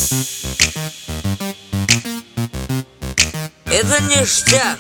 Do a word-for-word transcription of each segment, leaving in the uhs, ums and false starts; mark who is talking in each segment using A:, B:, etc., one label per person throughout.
A: Это ништяк.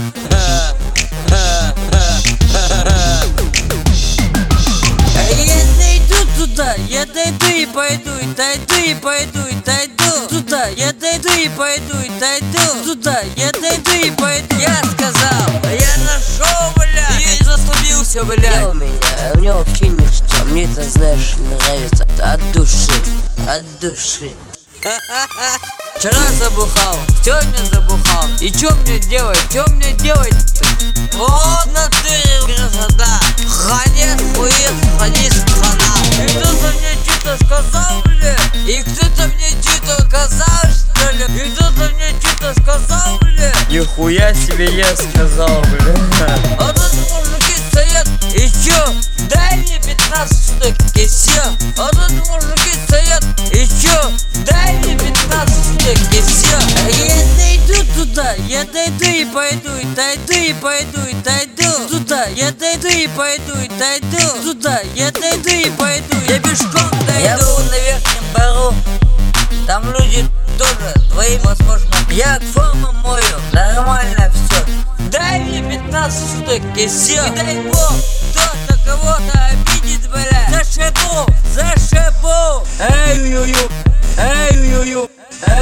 A: Я дойду туда, я дойду и пойду, и дойду и пойду, и дойду туда, я дойду и пойду, и дойду туда, я дойду и пойду. Я сказал, я нашел, бля, и заслубился, бля.
B: У меня, у меня вообще ништяк. Мне это, знаешь, нравится от души, от души.
A: Вчера забухал, сегодня забухал. И чё мне делать, чё мне делать? Вот на ты красота. Ханец, хуец, ханис, хана. И кто-то мне что-то сказал, бля. И кто-то мне что-то сказал, что ли. И кто-то мне что-то сказал, бля.
C: Нихуя себе я сказал, бля.
A: А тут мужики стоят, и чё? Дай мне пятнадцать штук, и всё. А тут мужики стоят, и чё? Дай мне пятнадцать штук, и всё. Я дойду туда, я дойду и пойду, и дойду и пойду, и дойду туда, я дойду и пойду, и дойду туда, я дойду и пойду. Я пешком дойду. Я был на Верхнем Бару. Там люди тоже твои, возможно. Я форму мою, нормально все. Дай мне пятнадцать штук, и все. И дай бог, кто-то кого-то обидит, бля. Зашибу, зашибу. Эй-ю-ю, эй-ю-ю,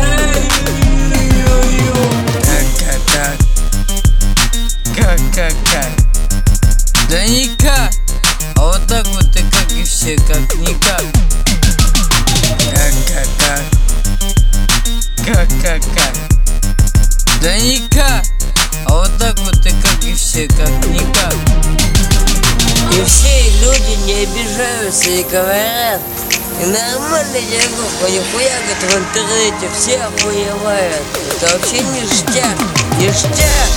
A: эй-ю-ю.
C: Как-как-как, как-как-как.
A: Да никак. А вот так вот и как и все, как никак.
C: Как-как-как, как-как-как.
A: Да никак. А вот так вот и как и все, как никак.
B: И все люди не обижаются и говорят: и нормально, я говорю, нихуя, говорит, в интернете все охуевают. Это вообще ништяк, ништяк.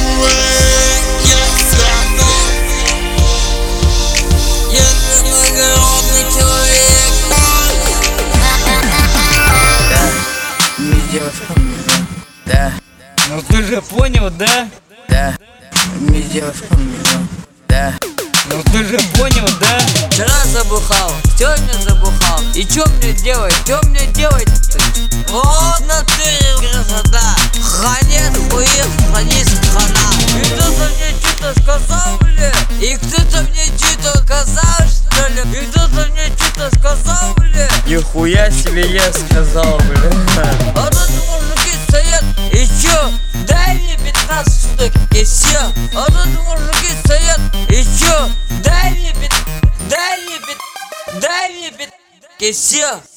A: Я благородный человек.
C: Да, мне девушка нужна. Да,
A: Ну ты же понял, да?
C: да, мне девушка нужна. Да.
A: Ну ты же понял, да? Вчера забухал, сегодня забухал. И чё мне делать, чё мне делать? Вот на ты красота. Ханец, хуец, ханис, хана. И кто-то мне что-то сказал, бля. И кто-то мне что-то сказал, что ли. И кто-то мне что-то сказал, бля.
C: Нихуя себе я сказал, бля.
A: А тут мужики стоят, и чё? Дай мне пятнадцать штук, и все. А тут мужики стоят, и чё? Дай мне пят... Дай мне пят... Дай мне пят... И все.